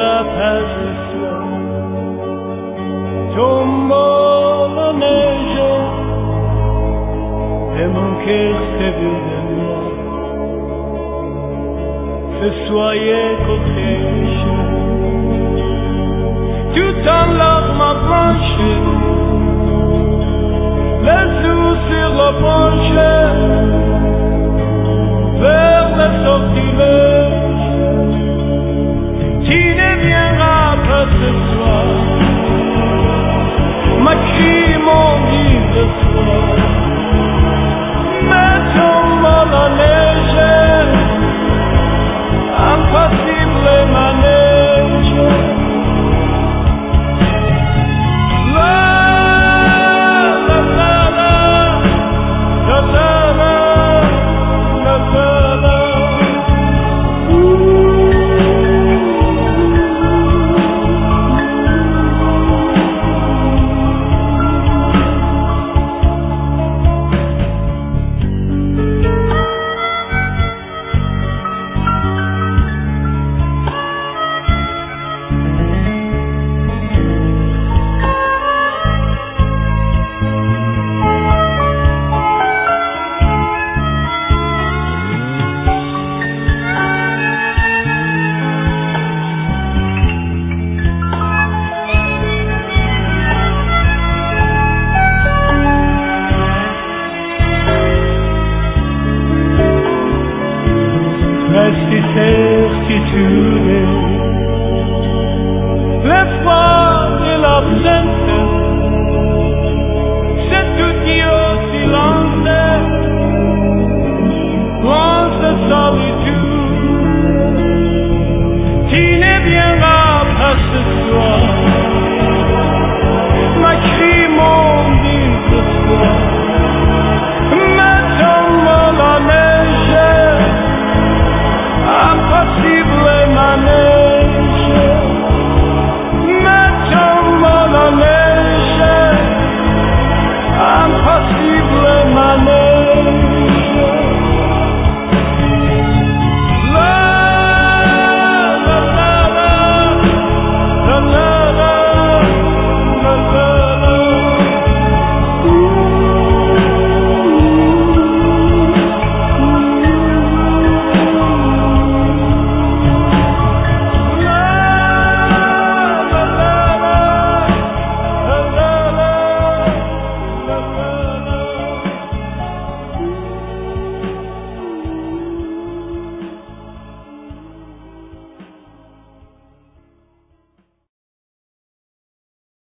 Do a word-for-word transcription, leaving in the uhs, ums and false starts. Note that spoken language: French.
viendra pas ce soir. Tombe la neige et mon cœur s'éveille de moi. Ce soyez cortège, tout en larmes blanches, les yeux sur la planche, vers le sortilège, qui ne viendra pas ce soir, ma qui m'en dit de soir, mais tombe la neige, impossible ma